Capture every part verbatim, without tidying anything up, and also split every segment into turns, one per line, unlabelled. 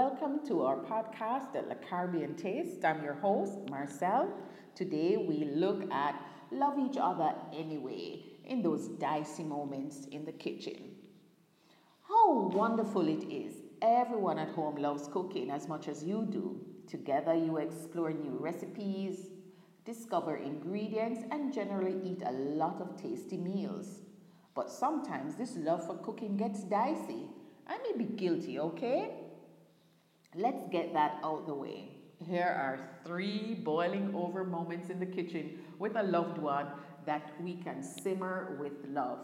welcome to our podcast at La Caribbean Taste. I'm your host, Marcel. Today we look at love each other anyway in those dicey moments in the kitchen. How wonderful it is. Everyone at home loves cooking as much as you do. Together you explore new recipes, discover ingredients, and generally eat a lot of tasty meals. But sometimes this love for cooking gets dicey. I may be guilty, okay? Let's get that out the way. Here are three boiling over moments in the kitchen with a loved one that we can simmer with love.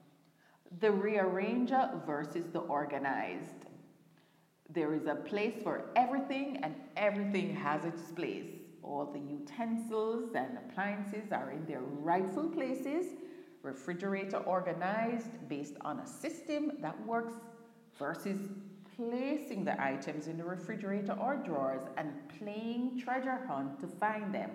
The rearranger versus the organized. There is a place for everything, and everything has its place. All the utensils and appliances are in their rightful places. Refrigerator organized based on a system that works versus placing the items in the refrigerator or drawers and playing treasure hunt to find them.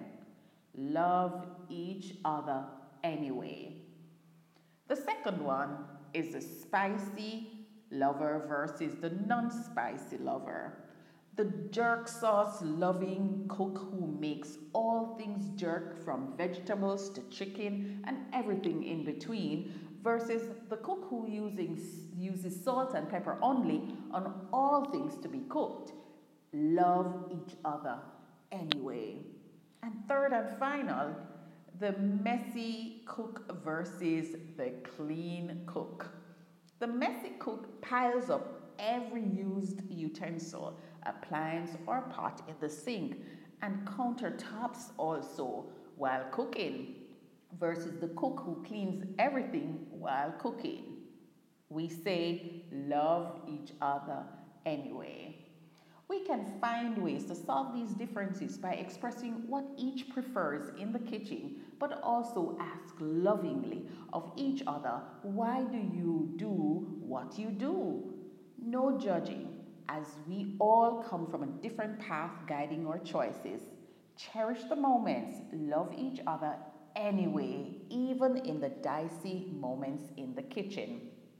Love each other anyway. The second one is the spicy lover versus the non-spicy lover. The jerk sauce loving cook who makes all things jerk from vegetables to chicken and everything in between versus the cook who using, uses salt and pepper only on all things to be cooked. Love each other anyway. And third and final, the messy cook versus the clean cook. The messy cook piles up every used utensil, appliance, or pot in the sink and countertops also while cooking, versus the cook who cleans everything while cooking. We say love each other anyway. We can find ways to solve these differences by expressing what each prefers in the kitchen, but also ask lovingly of each other, why do you do what you do? No judging, as we all come from a different path guiding our choices. Cherish the moments, love each other anyway, even in the dicey moments in the kitchen.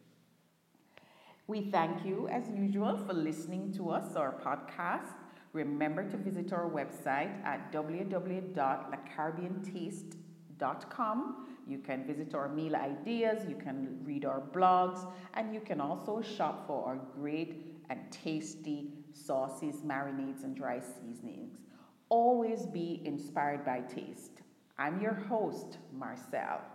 We thank you, as usual, for listening to us, our podcast. Remember to visit our website at w w w dot la caribbean taste dot com. You can visit our meal ideas, you can read our blogs, and you can also shop for our great and tasty sauces, marinades, and dry seasonings. Always be inspired by taste. I'm your host, Marcel.